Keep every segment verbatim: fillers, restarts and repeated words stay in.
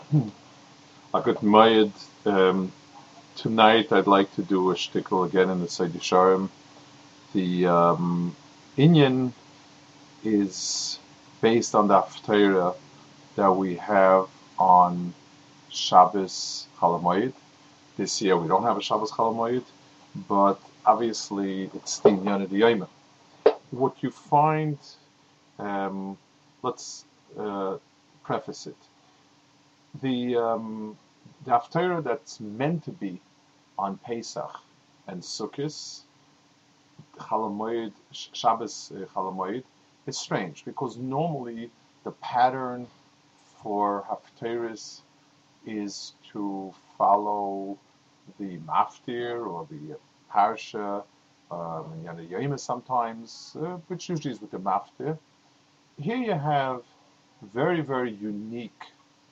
A good Mayed. Um, tonight I'd like to do a shtickle again in the Side Yesharim. The um, Inyan is based on the Haftarah that we have on Shabbos Chalamoid. This year we don't have a Shabbos Chalamoid, but obviously it's the Inyan of the Yom. What you find, um, let's uh, preface it. The um, the Haftarah that's meant to be on Pesach and Sukkot, Chalamoid, Shabbos uh, Chalamoid, is strange because normally the pattern for Haftarahs is to follow the Maftir or the Parsha, um, and Yana Yoma sometimes, uh, which usually is with the Maftir. Here you have very, very unique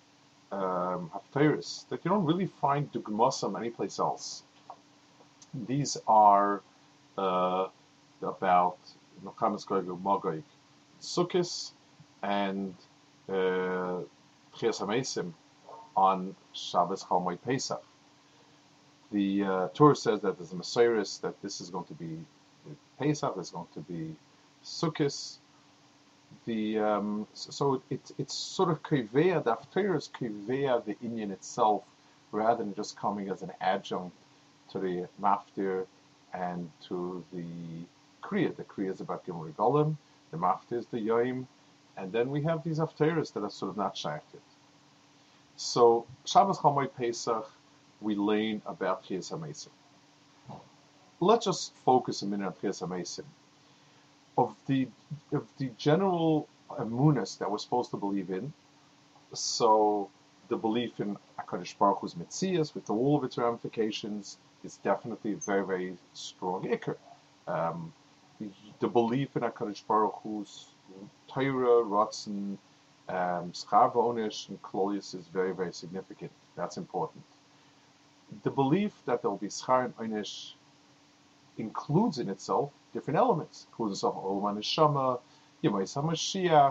um, Haftarahs that you don't really find Dugmosam anyplace else. These are uh, about Nochamas Goyim Mogoy Sukkis and uh, Tchias HaMeisim on Shabbos Chalamoid Pesach. The uh, Torah says that there's a Messiris, that this is going to be Pesach, there's going to be Sukkis. The um, so it, it's sort of Kriveya, the Haftarah is Kriveya, the Inyan itself, rather than just coming as an adjunct to the Maftir and to the Kriya. The Kriya is about Gimel Golim, the Maftir is the Yom, and then we have these Haftarahs that are sort of not shaykhted. So Shabbos Chalamoid Pesach, we learn about Tchias HaMeisim. Let's just focus a minute on Tchias HaMeisim. Of the of the general emunas that we're supposed to believe in, so the belief in HaKadosh Baruch Hu's Metzias with all of its ramifications is definitely a very, very strong ikr. Um, the, the belief in HaKadosh Baruch Hu's Torah, Ratzon, um, Schar V'Onesh, and Klolius is very, very significant. That's important. The belief that there will be Schar and Onesh includes in itself different elements. Includes itself Olam HaNeshama, Yemais HaMashiach,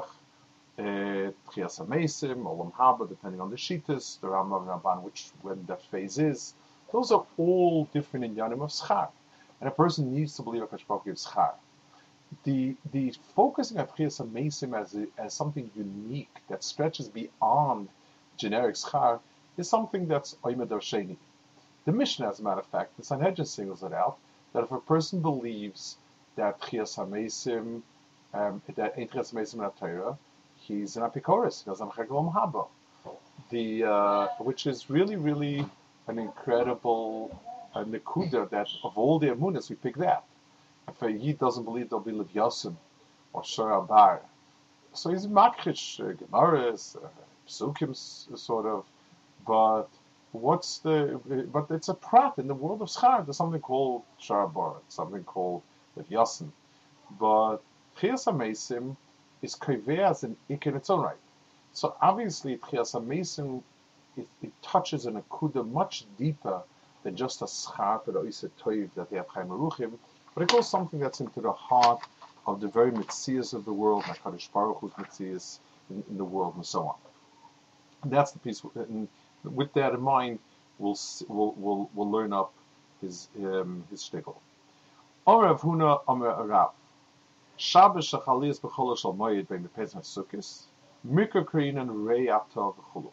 Tchias HaMeisim, Olam Haba, depending on the Shittas, the Rambam and Ramban, which when that phase is. Those are all different inyanim of Schar. And a person needs to believe HaKadosh Baruch Hu gives Schar. The, the focusing on Tchias HaMeisim as, a, as something unique that stretches beyond generic Schar is something that's Oymed Sheni. The Mishnah, as a matter of fact, the Sanhedrin singles it out, that if a person believes that Tchias HaMeisim, um, that ain't Tchias HaMeisim in Torah, he's an Apikoris, he doesn't have Olam Haba. The, uh, which is really, really an incredible uh, Nekuda that of all the Amunas, we pick that. If a Yid doesn't believe there'll be Lev Yosim or Shor Bar, so he's Makrish, uh, Gemaras, uh, Psukim, sort of, but what's the, but it's a prat in the world of Schar. There's something called Shor Bar, something called Lev Yosim, but Tchias HaMeisim is Kaveh as an ik in its own right. So obviously, Tchias HaMeisim, it, it touches an akuda much deeper than just a schar or a toiv that they have Chaim Aruchim, but it goes something that's into the heart of the very mitzias of the world, HaKadosh Baruch Hu's mitzias in, in the world, and so on. And that's the piece. And with that in mind, we'll we'll we'll, we'll learn up his um, his shtickle. Orav Huna Omer Arav. Shabbos shachalias b'chol shal moed bein Pesach Sukkos, mikra krein and rei atah v'chulu.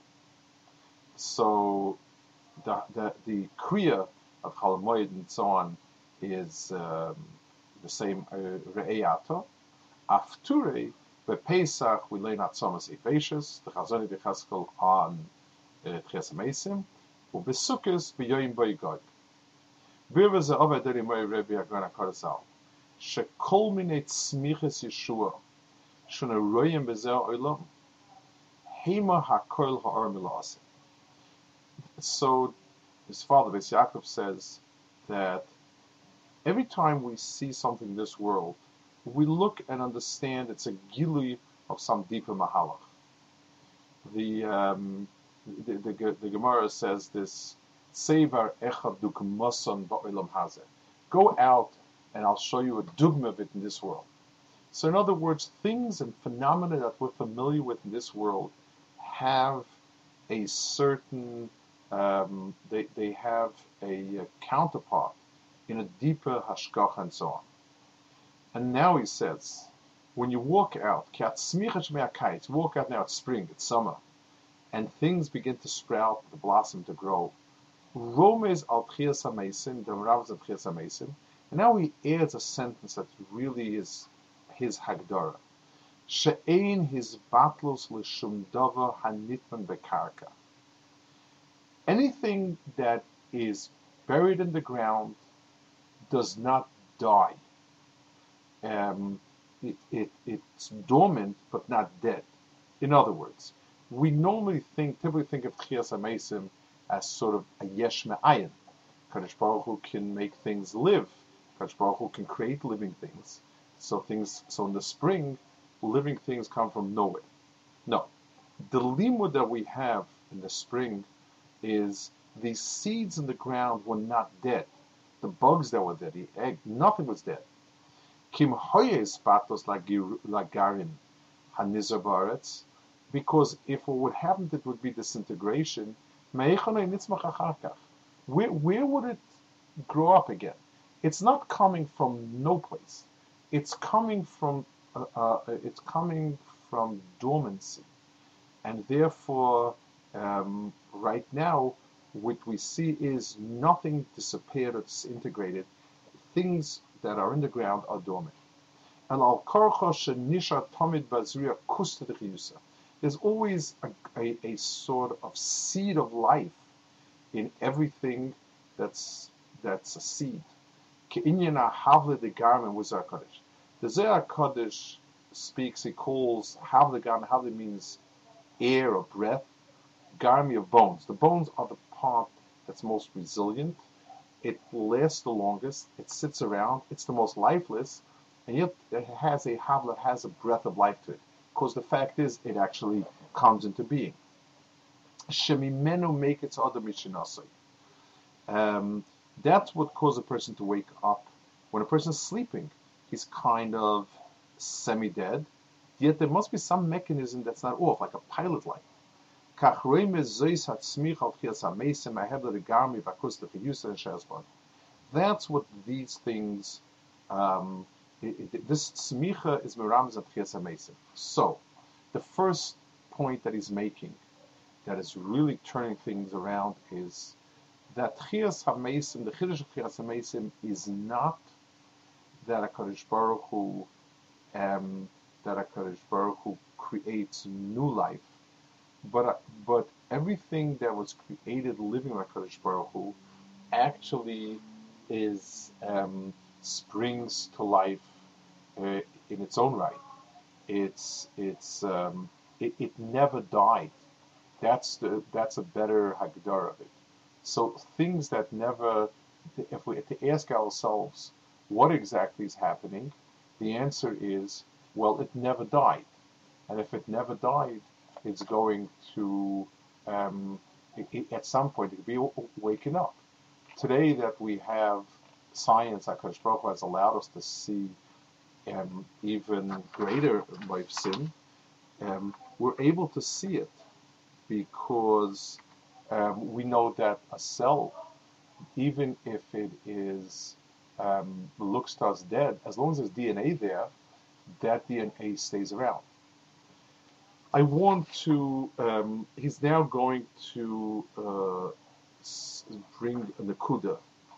So the the the kriya of Chol Moed and so on is um, the same uh, rei atah. Afturei bePesach we learn atzomas evacious the Chazoni b'Chaskel on Tchias HaMeisim ubeSukkos b'yoyim boigod. Birva ze over deri moed Rebbe Agron HaKorazal. שכל מיני צמיחס ישוע שנרויים בזה העולם הימה הכל האור מלאסה. So his father, Beis Yaakov, says that every time we see something in this world, we look and understand it's a gilui of some deeper mahalach. The um, the, the, the Gemara says this: "Sevar echad dukmason ba'olam hazeh." Go out and I'll show you a dugma of it in this world. So in other words, things and phenomena that we're familiar with in this world have a certain, um, they, they have a, a counterpart in a deeper hashgach and so on. And now he says, when you walk out, walk out now, it's spring, it's summer, and things begin to sprout, to blossom, to grow. Romes al Tchias HaMeisim, the Rav of Tchias HaMeisim, and now he adds a sentence that really is his Hagdara. She'ein his battles l'shum davar hanitman bekarka. Anything that is buried in the ground does not die. Um, it, it, it's dormant but not dead. In other words, we normally think, typically think of Tchias HaMeisim as sort of a yesh me'ayin. Kadosh Baruch Hu can make things live. Kadosh Baruch Hu can create living things. So things, so in the spring, living things come from nowhere. No, the limud that we have in the spring is the seeds in the ground were not dead. The bugs that were dead, the egg, nothing was dead. Kim hoyes patos lagarin hanizar baretz, because if what would happen, it would be disintegration. Where, where would it grow up again? It's not coming from no place. It's coming from uh, uh, it's coming from dormancy, and therefore, um, right now, what we see is nothing disappeared or disintegrated. Things that are in the ground are dormant. And al nisha tamid bazria kusta. There's always a, a, a sort of seed of life in everything that's that's a seed. Ke'inyana havle the garment with Zohar Kodesh. The Zohar Kodesh speaks, he calls havle garment, havle means air or breath, garmi of bones. The bones are the part that's most resilient. It lasts the longest, it sits around, it's the most lifeless, and yet it has a havle, has a breath of life to it. Because the fact is, it actually comes into being. Shemimenu make its other mishinasai. Um, that's what causes a person to wake up. When a person is sleeping, he's kind of semi-dead, yet there must be some mechanism that's not off, like a pilot light. That's what these things, um, it, it, this smicha is meramz of Tchias HaMeisim. So, the first point that he's making, that is really turning things around, is that Tchias HaMeisim, the Chiddush of Tchias HaMeisim, is not that HaKadosh Baruch Hu, um, that HaKadosh Baruch Hu creates new life, but uh, but everything that was created living by HaKadosh Baruch Hu actually is um, springs to life uh, in its own right. It's it's um, it, it never died. That's the that's a better hagdar of it. So things that never, if we to ask ourselves what exactly is happening, the answer is, well, it never died, and if it never died, it's going to um, it, it, at some point it could be waking up. Today that we have science, HaKadosh Baruch Hu has allowed us to see um, even greater moifsim, um, we're able to see it because um, we know that a cell, even if it is um, looks to us dead, as long as there's D N A there, that D N A stays around. I want to, um, he's now going to uh, bring a Nakuda.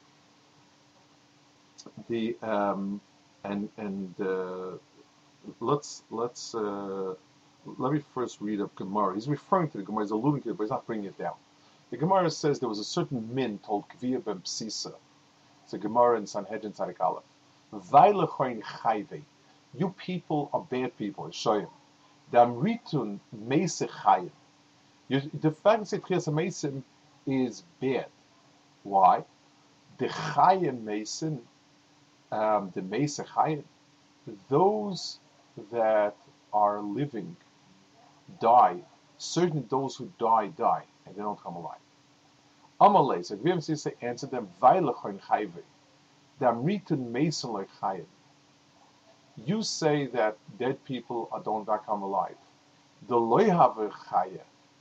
The um, and and uh, let's let's uh, let me first read a Gemara. He's referring to the Gemara. He's alluding to it, but he's not bringing it down. The Gemara says there was a certain min called Kviya ben Psisa. It's a Gemara in Sanhedrin Tzadik Aleph. Vailechoin chayve. You people are bad people. Shoyim. Damritun meisech chayim. The fact that Tchias HaMeisim is bad. Why? The chayim meisim. Um, the Meisech Hayim, those that are living die. Certainly those who die, die, and they don't come alive. Amalei, so Gvim say, answer them, Vailechoin Chayve, Damritun Meisech Hayim. You say that dead people are don't not come alive. The Loyhaver Chaya,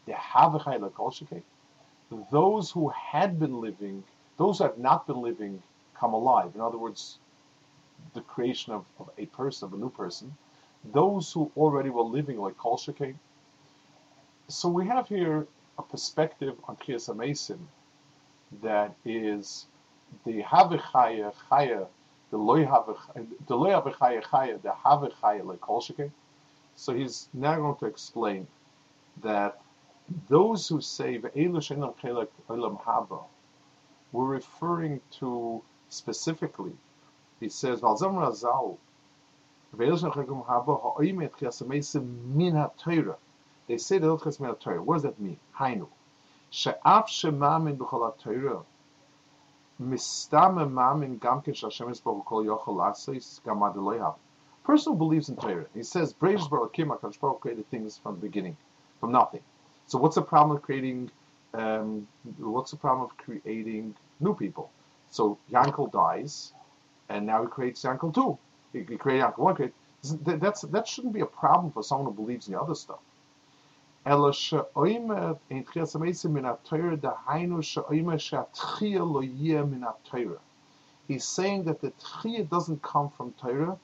the Havachai Lekol Shekei. Those who had been living, those who have not been living, come alive. In other words, the creation of, of a person, of a new person. Those who already were living like Kol Shekei. So we have here a perspective on Kriyas HaMesim that is the Havachaya Chaya, the Loy Havachaya Chaya, the Havachaya like Kol Shekei. So he's now going to explain that those who say Ve'elu She'enam Chelek Olam Haba, we're referring to specifically, he says, Valzam Razal, Ve'elu She'enam Chelek Olam Haba, Ha'oimet Kriyas HaMesim Min HaTorah. They say the Kriyas Min HaTorah. What does that mean? Hainu. She'af She'mamin B'chol HaTorah, Mistam Mamin Gamkin Sh'Hashem Yisborach Kol Yochel Lasos Gam Ad Lo Yhav. Person who believes in Torah. He says, Breish Bar Elokim, HaKadosh Baruch Hu created things from the beginning, from nothing. So what's the problem of creating? Um, what's the problem of creating new people? So Yankel dies, and now he creates Yankel two. He, he created Yankel one. Create, that's that shouldn't be a problem for someone who believes in the other stuff. He's saying that the tchiyah doesn't come from Torah.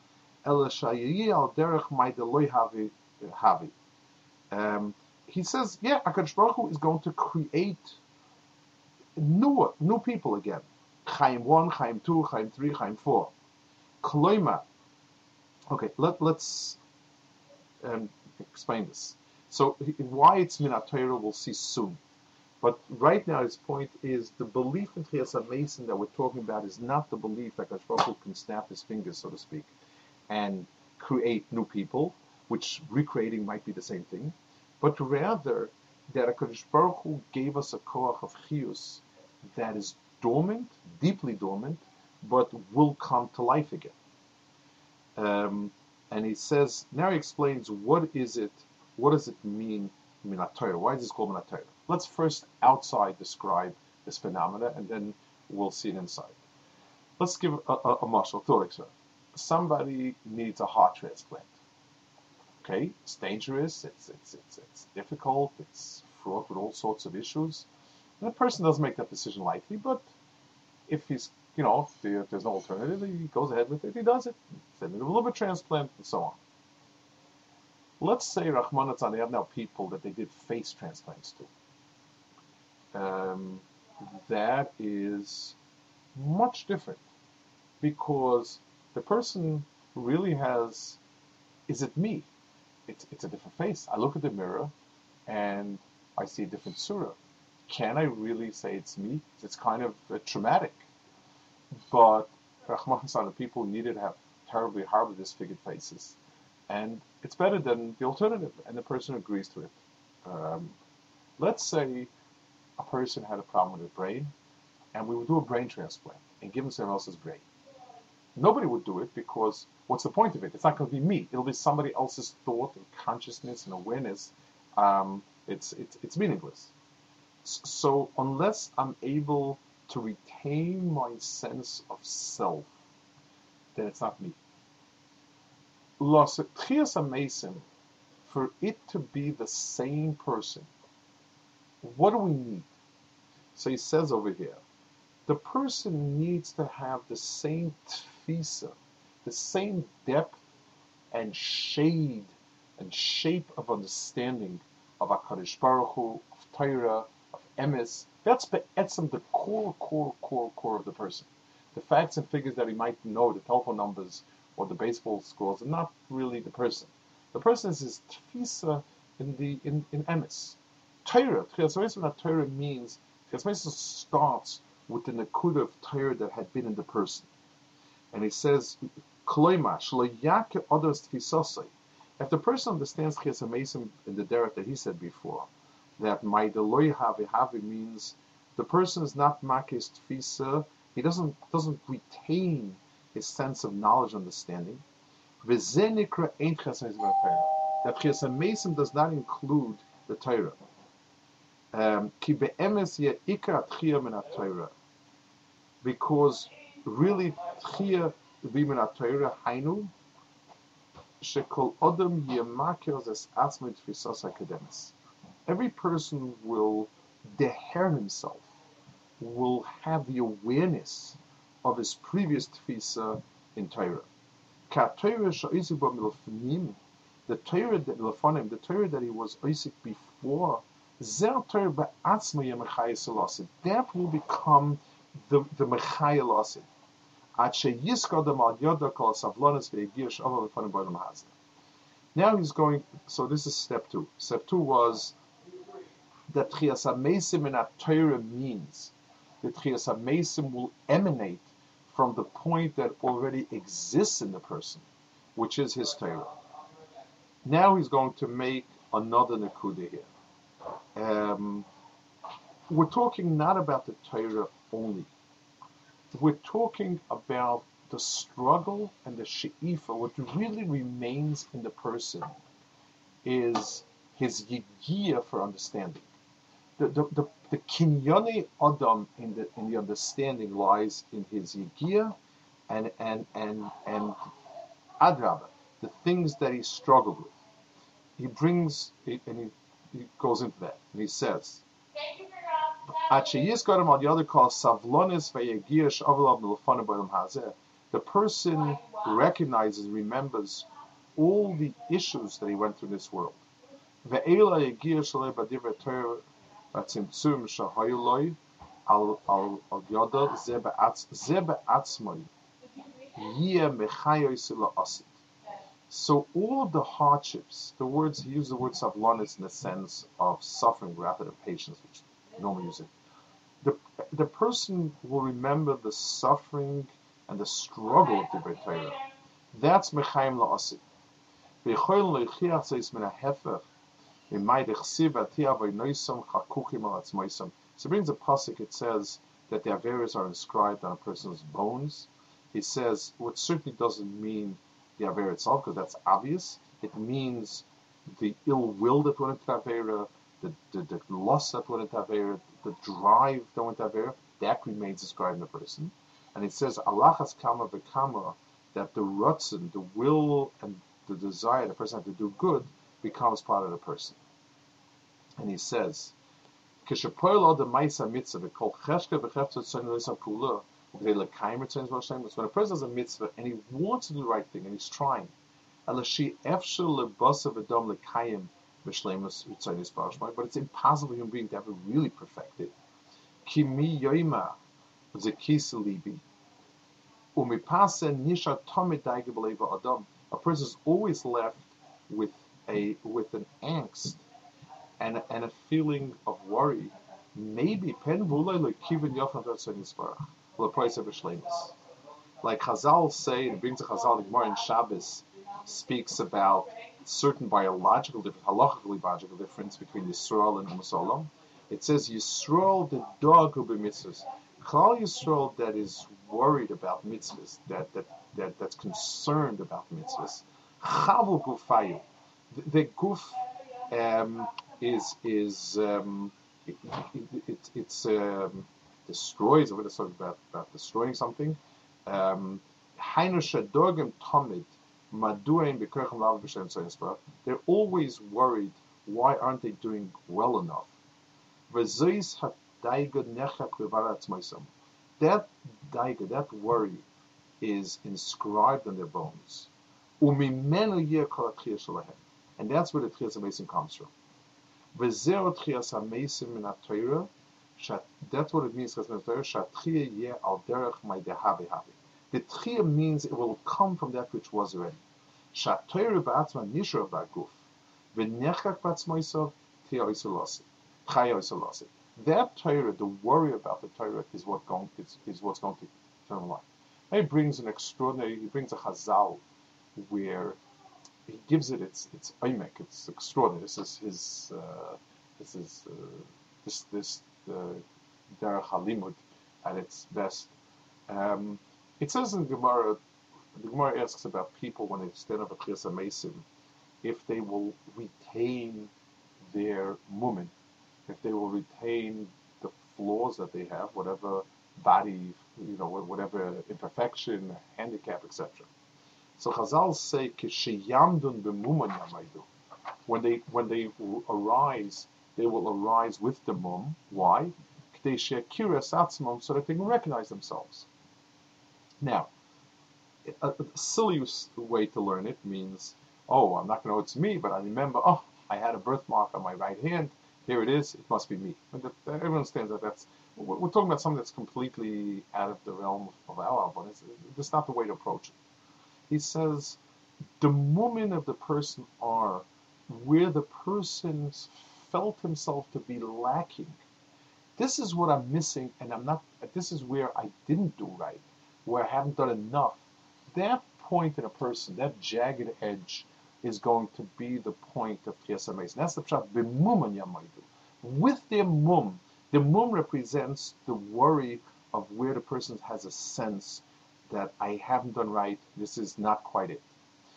Um, he says, yeah, HaKadosh Baruch Hu is going to create new, new people again. Chaim one, Chaim two, Chaim three, Chaim four. Kloima. Okay, let, let's um, explain this. So why it's Min HaTorah we'll see soon. But right now his point is the belief in Kriyas HaMesim that we're talking about is not the belief that HaKadosh Baruch Hu can snap his fingers, so to speak, and create new people, which recreating might be the same thing, but rather that HaKadosh Baruch Hu gave us a koach of chiyus that is dormant, deeply dormant, but will come to life again. Um, and he says, now he explains what is it, what does it mean, Min HaTorah? Why is this called Min HaTorah? Let's first outside describe this phenomena, and then we'll see it inside. Let's give a, a, a mashal, thought. Somebody needs a heart transplant. Okay, it's dangerous, it's, it's it's it's difficult, it's fraught with all sorts of issues. And the person doesn't make that decision lightly, but if he's, you know, if, if there's no alternative, he goes ahead with it, he does it. Send him a liver transplant, and so on. Let's say, Rahman Atzan, they have now people that they did face transplants to. Um, that is much different, because the person really has, is it me? It's, it's a different face. I look at the mirror and I see a different surah. Can I really say it's me? It's kind of uh, traumatic. But Rahman Hassan, the people who needed have terribly, horribly disfigured faces. And it's better than the alternative, and the person agrees to it. Um, let's say a person had a problem with their brain, and we would do a brain transplant and give them someone else's brain. Nobody would do it, because what's the point of it? It's not going to be me. It'll be somebody else's thought and consciousness and awareness. Um, it's, it's it's meaningless. So unless I'm able to retain my sense of self, then it's not me. Kriyas HaMesim, for it to be the same person, what do we need? So he says over here, the person needs to have the same tfisa, the same depth and shade and shape of understanding of HaKadosh Baruch Hu, of Torah, of Emes. That's be'etzem, the core, core, core, core of the person. The facts and figures that he might know, the telephone numbers or the baseball scores, are not really the person. The person is his tfisa in the in, in Emes. Torah, Kriyas HaMesim, Torah means, Kriyas HaMesim starts with the nakuda of Torah that had been in the person. And he says, Kloima, shlo yake others tfisosai. If the person understands Kriyas HaMesim in the derech that he said before, that my deloy have have means the person is not makis tfisa, he doesn't doesn't retain his sense of knowledge and understanding. V'zenikra ain't Kriyas HaMesim Torah. That Kriyas HaMesim does not include the Torah. Ki be'emes ye ikar tchiyah min ha-Torah. Because really tchiyah min ha-Torah hainu shekol odom yemakir zes atzmo tfisas hakademis. every person will deher himself, will have the awareness of his previous tfisa in Torah. The Torah that the Torah that he was Isaac before, that will become the the Mechayel Asid. Now he's going. So this is step two. Step two was that Tchias HaMeisim in Torah means that Tchias HaMeisim will emanate from the point that already exists in the person, which is his Torah. Now he's going to make another Nekuda here. Um, we're talking not about the Torah only. We're talking about the struggle and the she'ifa. What really remains in the person is his yigia for understanding. The the the, the kinyone adam in the in the understanding lies in his yigia, and and and and adraba, the things that he struggled with. He brings and he, he goes into that, and he says. The person recognizes, remembers all the issues that he went through in this world. So all of the hardships, the words, he used the word savlonis in the sense of suffering rather than patience, which normally use it. The, the person will remember the suffering and the struggle of the Divrei Torah. That's Mechayim La'asid. So it brings a pasuk, it says that the Averos are inscribed on a person's bones. He says, what certainly doesn't mean the Avera itself, because that's obvious. It means the ill will that went into the Avera, the, the, the loss that went into Avera, the drive that went into Avera, that remains described in the person. And it says, Alachas Kama V'Kama, that the rutzen, the will and the desire the person has to do good becomes part of the person. And he says, so when a person has a mitzvah and he wants to do the right thing and he's trying, but it's impossible for a human being to have it really perfected. A person is always left with a with an angst and and a feeling of worry. Maybe pen like Chazal say, and it brings a Chazal, the Gemara in Shabbos speaks about certain biological difference, halachically biological difference between Yisrael and Umas Olam. It says Yisrael the dog who be mitzvahs. Klal Yisrael that is worried about mitzvahs, that that that that's concerned about mitzvahs. Chavul gufayu, the, the guf um, is is um, it, it, it, it's um, destroys. I'm going to talk about about destroying something. Um, they're always worried, why aren't they doing well enough? That daiga, that worry is inscribed in their bones. And that's where the Tchias HaMeisim comes from. That's what it means. The tchiyah means it will come from that which was already. That Torah, the worry about the Torah, is what going is, is what's going to turn life. And he brings an extraordinary. He brings a Chazal where he gives it its its oimek. It's extraordinary. This is his. Uh, this is uh, this this. Uh, Derech Halimud at its best. Um, it says in Gemara, the Gemara asks about people when they stand up at Tchias HaMeisim, if they will retain their mumin, if they will retain the flaws that they have, whatever body, you know, whatever imperfection, handicap, et cetera. So Chazal say, Kishiyamdun b'muman yamaydu, when they when they arise they will arise with the mum. Why? So that they can recognize themselves. Now, a, a silly way to learn it means, oh, I'm not going to know it's me, but I remember, oh, I had a birthmark on my right hand. Here it is. It must be me. And that, everyone understands that that's, we're talking about something that's completely out of the realm of our, but it's, it's not the way to approach it. He says, the moment of the person are where the person felt himself to be lacking. This is what I'm missing, and I'm not, this is where I didn't do right, where I haven't done enough. That point in a person, that jagged edge, is going to be the point of Tchias HaMeis. That's the pshat, b'mum yamaydu. With their mum, the mum represents the worry of where the person has a sense that I haven't done right, this is not quite it.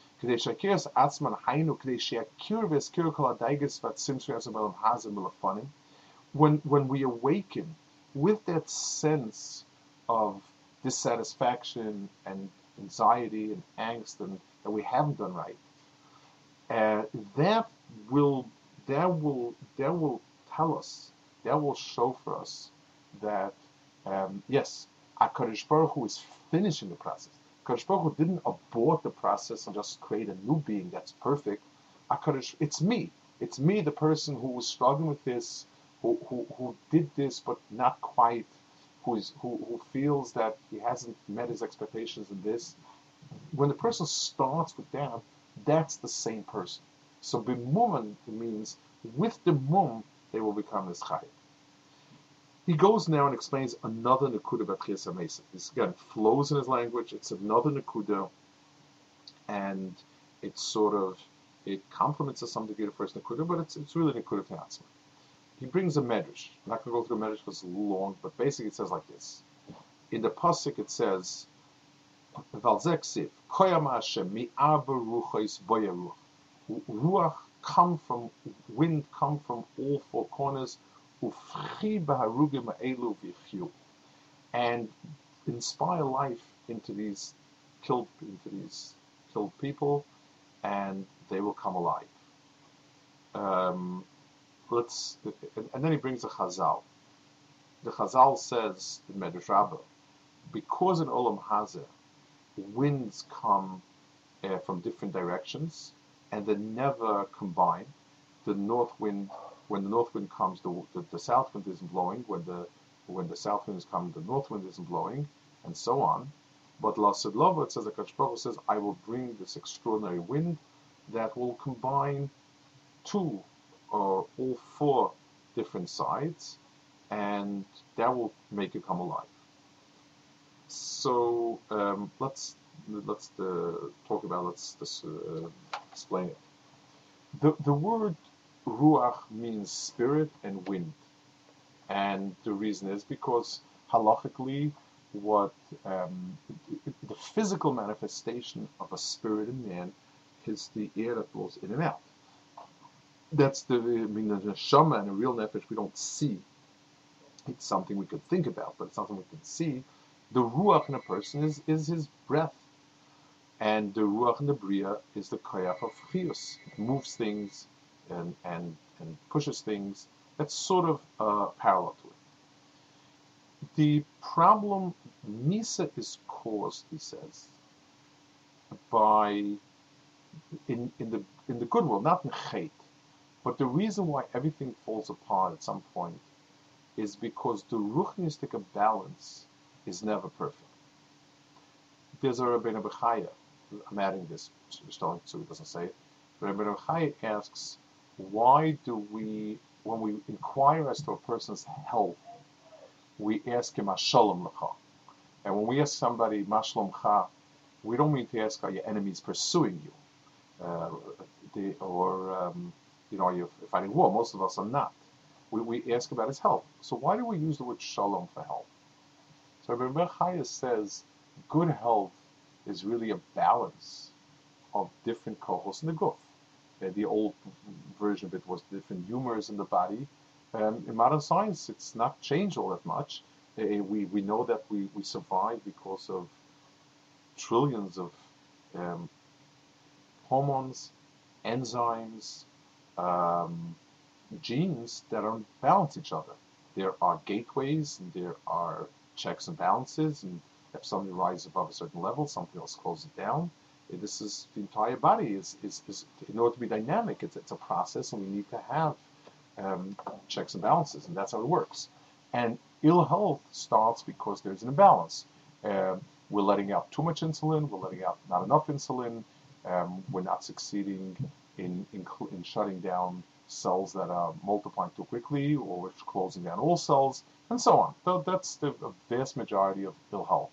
When, when we awaken with that sense of dissatisfaction and anxiety and angst and that we haven't done right, uh, that will that will that will tell us, that will show for us that um, yes, HaKadosh Baruch Hu is finishing the process. HaKadosh Baruch Hu didn't abort the process and just create a new being that's perfect. HaKadosh, it's me. It's me, the person who was struggling with this, who who, who did this but not quite, who is who, who feels that he hasn't met his expectations in this. When the person starts with that, that's the same person. So b'muman means with the mum they will become this chayit. He goes now and explains another nekuda about Tchias HaMeis. This again flows in his language. It's another nekuda, and it's sort of it complements to some degree the first nekuda, but it's it's really nekuda te'atzma. He brings a medrash. I'm not going to go through the medrash because it's long, but basically it says like this. In the pasuk it says, "Valzeksiv koyam Hashem mi'arba ruchos boyaruch." Ruach come from wind, come from all four corners. And inspire life into these killed into these killed people, and they will come alive. Um, let's and, and then he brings a Chazal. The Chazal says in Medrash Rabbah, because in Olam Hazeh winds come uh, from different directions and they never combine. The north wind, when the north wind comes, the, the, the south wind isn't blowing. When the when the south winds come, the north wind isn't blowing, and so on. But Lasid Lova, it says, the HaKadosh Baruch Hu says, I will bring this extraordinary wind that will combine two or all four different sides, and that will make it come alive. So um, let's let's uh, talk about let's, let's uh, explain it. The the word Ruach means spirit and wind, and the reason is because halachically, what um, the physical manifestation of a spirit in man is the air that blows in and out. That's the I mean the neshama and the real nefesh we don't see. It's something we could think about, but it's something we can see. The ruach in a person is is his breath, and the ruach in the bria is the koyach of chiyus. It moves things and and and pushes things. That's sort of uh, parallel to it. The problem, Misa is caused, he says, by in in the in the good world, not in Chet, but the reason why everything falls apart at some point is because the ruchnistic balance is never perfect. There's a Rabbeinu Bechaya, I'm adding this so he doesn't say it. Rabbeinu Bechaya asks, why do we, when we inquire as to a person's health, we ask him Ashalom Lecha. And when we ask somebody Mashalom Cha, we don't mean to ask, are your enemies pursuing you? Uh, the, or, um, you know, are you fighting war? Most of us are not. We, we ask about his health. So why do we use the word Shalom for health? So Rabbi Chaya says good health is really a balance of different kohos in the guf. Uh, the old version of it was different humors in the body. Um, in modern science, it's not changed all that much. Uh, we, we know that we, we survive because of trillions of um, hormones, enzymes, um, genes that don't balance each other. There are gateways and there are checks and balances, and if somebody rises above a certain level, something else closes it down. This is the entire body is, is, is in order to be dynamic, it's, it's a process, and we need to have um, checks and balances, and that's how it works. And ill health starts because there's an imbalance. Um, we're letting out too much insulin, we're letting out not enough insulin, um, we're not succeeding in, in, in shutting down cells that are multiplying too quickly, or we're closing down all cells, and so on. So that's the vast majority of ill health.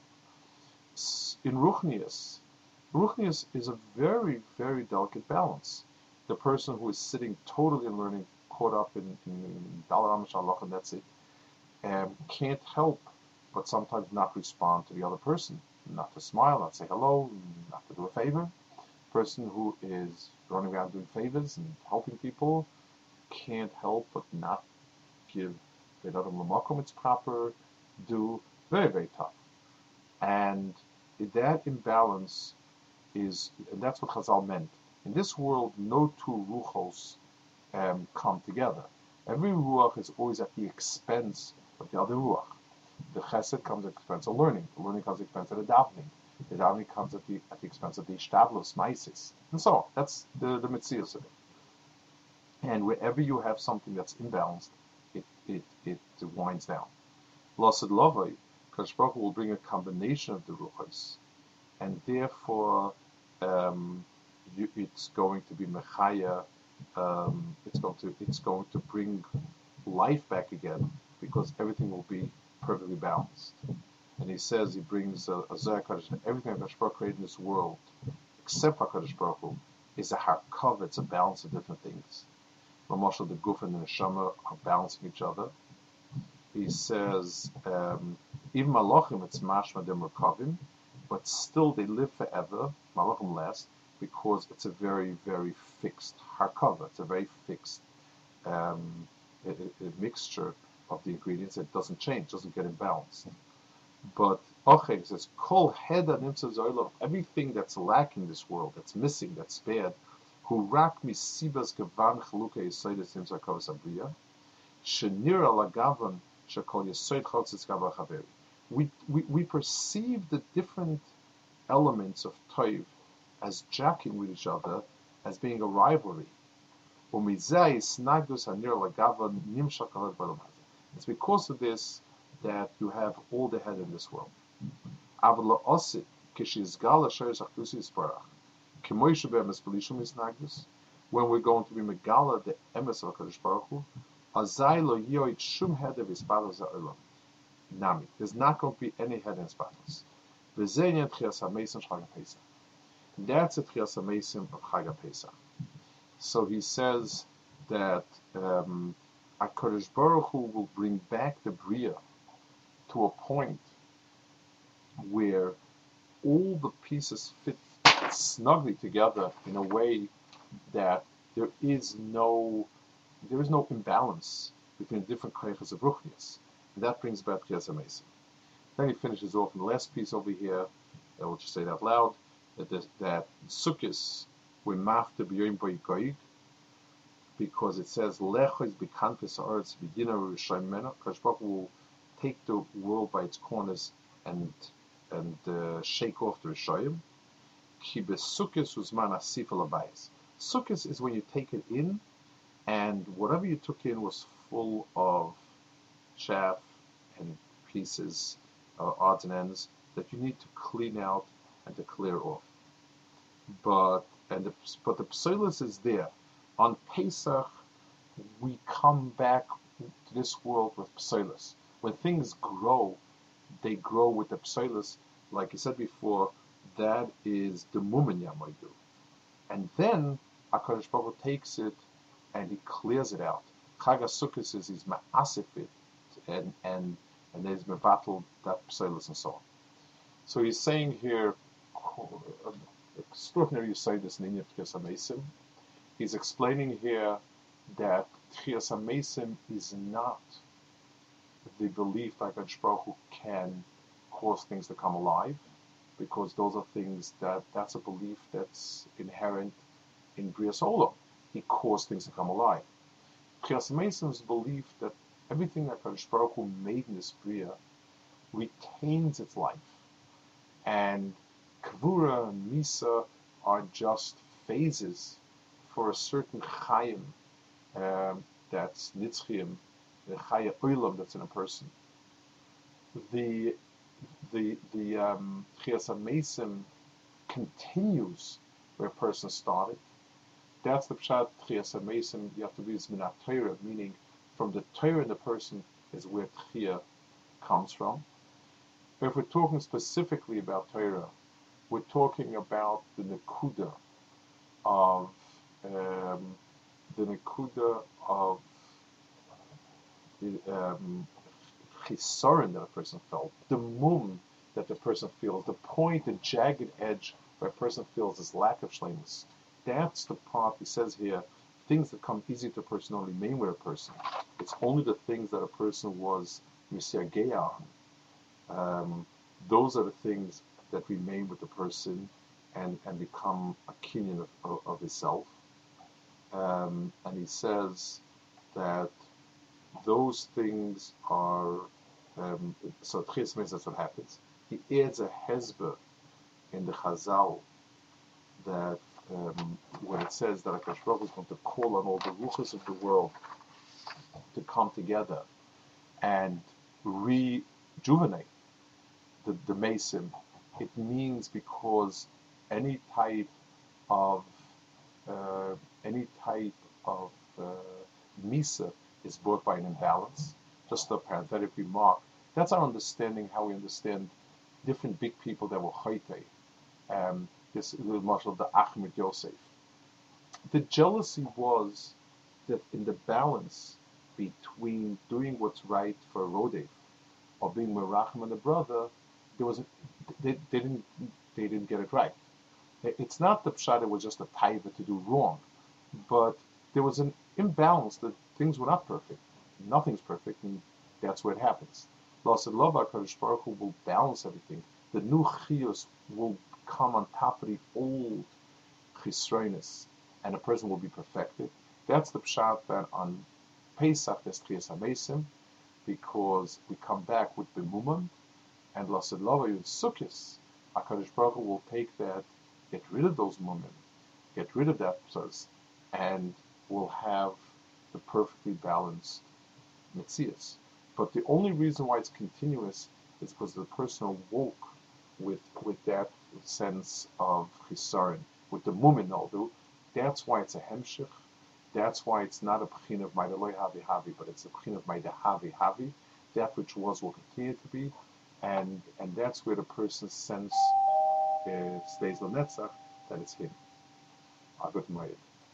In Ruchnius, Ruchnius is a very, very delicate balance. The person who is sitting totally and learning, caught up in, in Dalar Amashaloch, and that's it, um, can't help but sometimes not respond to the other person, not to smile, not to say hello, not to do a favor. Person who is running around doing favors and helping people can't help but not give Vedadam Lamakom its proper due. Very, very tough. And that imbalance is, and that's what Chazal meant. In this world, no two ruchos um, come together. Every ruach is always at the expense of the other ruach. The chesed comes at the expense of learning. The learning comes at the expense of the davening. The davening comes at the at the expense of the ishtadlus, maisis, and so on. That's the the mitzias of it. And wherever you have something that's imbalanced, it it it winds down. Lasid lovay, Kadosh Baruch Hu will bring a combination of the ruchos, and therefore um, you, it's going to be mechaya. Um, it's going to it's going to bring life back again, because everything will be perfectly balanced. And he says he brings a, a Zohar Kodesh, and everything HaKadosh Baruch Hu created in this world, except HaKadosh Baruch Hu, is a harkov, it's a balance of different things. Ramashal, the Guf and the Neshama are balancing each other. He says, um, even Malachim, it's mashma dem rakavim, but still they live forever, Malachim last, because it's a very, very fixed harkava, it's a very fixed um, a, a mixture of the ingredients. It doesn't change, doesn't get imbalanced. But Ocheg says, Kol Heda Nimtza Zoilov, everything that's lacking in this world, that's missing, that's bad, who rak misibas gavan chaluka yisoidus nimtza kavas abriya, shenira lagavan shekol yisoid chotzitz gava chaveri. We we we perceive the different elements of toiv as jacking with each other, as being a rivalry. It's because of this that you have all the head in this world. When we're going to be megala the emes of HaKadosh Baruch Hu, nami, there's not going to be any head in spatos. That's the Tchias HaMesim of Chag HaPesach. So he says that um, HaKadosh Baruch Hu will bring back the Bria to a point where all the pieces fit snugly together in a way that there is no there is no imbalance between different koyches of ruchnius. And that brings back Tchias HaMesim. Then he finishes off in the last piece over here, I will just say it out loud, that this, that Sukkos we mafte b'yoyim boygoig, because it says lechois b'kantes haaretz v'yina rishayim mena. Kadosh Baruch Hu will take the world by its corners and and uh, shake off the rishayim. Ki besukkos uzman asif alabayis. Sukkos is when you take it in, and whatever you took in was full of chaff and pieces, uh, odds and ends that you need to clean out and to clear off. But and the, but the psoilus is there. On Pesach, we come back to this world with psoilus. When things grow, they grow with the psoilus. Like I said before, that is the mumen yamoidu. And then HaKadosh Baruch Hu takes it and he clears it out. Chag HaSukkos is he's ma'asif it, and and and there's mevatel that psoilus and so on. So he's saying here, extraordinary you say this in Tchias HaMesim. He's explaining here that Tchias HaMesim is not the belief that HaKadosh Baruch Hu can cause things to come alive, because those are things that, that's a belief that's inherent in Bria Olam. He caused things to come alive. Chiyas Mesim's belief that everything that Kadosh Baruch Hu made in this Bria retains its life, and Kvura and Misa are just phases for a certain Chayim um, that's Nitzchiyim, the Chaya Olam that's in a person. The the the um, Chiyas Mesim continues where a person started. That's the Pshat Chiyas Mesim. You have to be Minat Torah, meaning from the Torah in the person is where Chiyah comes from. But if we're talking specifically about Torah, we're talking about the Nekuda of um, the Nekuda of the um, Chisaron that a person felt, the mum that the person feels, the point, the jagged edge where a person feels this lack of shlemus. That's the part, he says here, things that come easy to a person only remain with a person. It's only the things that a person was Misyageya on. Um, those are the things that remain with the person and, and become a kinyan of, of, of himself. Um, and he says that those things are, um, so Tchias means that's what happens. He adds a hezbollah in the Chazal that um, when it says that HaKadosh Baruch Hu is going to call on all the ruchas of the world to come together and rejuvenate the, the Mesim, it means because any type of uh, any type of uh, Misa is brought by an imbalance. Just a parenthetic remark. That's our understanding, how we understand different big people that were Chayte. Um, this is the marshal of the Achmed Yosef. The jealousy was that in the balance between doing what's right for a Rodef or being Merachim on the brother, there was a, they, they didn't they didn't get it right. It's not the pshat; it was just a taiva to do wrong, but there was an imbalance that things were not perfect. Nothing's perfect, and that's where it happens. L'aseh lova HaKadosh Baruch Hu will balance everything. The new chiyus will come on top of the old chisroinus, and a person will be perfected. That's the pshat that on Pesach there's Chiyas HaMesim, because we come back with Bimumam, and L'aseh lova Yud Sukkos, HaKadosh Baruch Hu will take that, get rid of those mumim, get rid of that psas, and we'll have the perfectly balanced metzias. But the only reason why it's continuous is because the person awoke with with that sense of chisaron, with the mumin noldu. That's why it's a hemshich. That's why it's not a pchin of ma'idaloi havi havi, but it's a pchin of ma'ida havi havi. That which was will continue to be, and and that's where the person's sense uh, stays on netzach, that it's him. A good moed.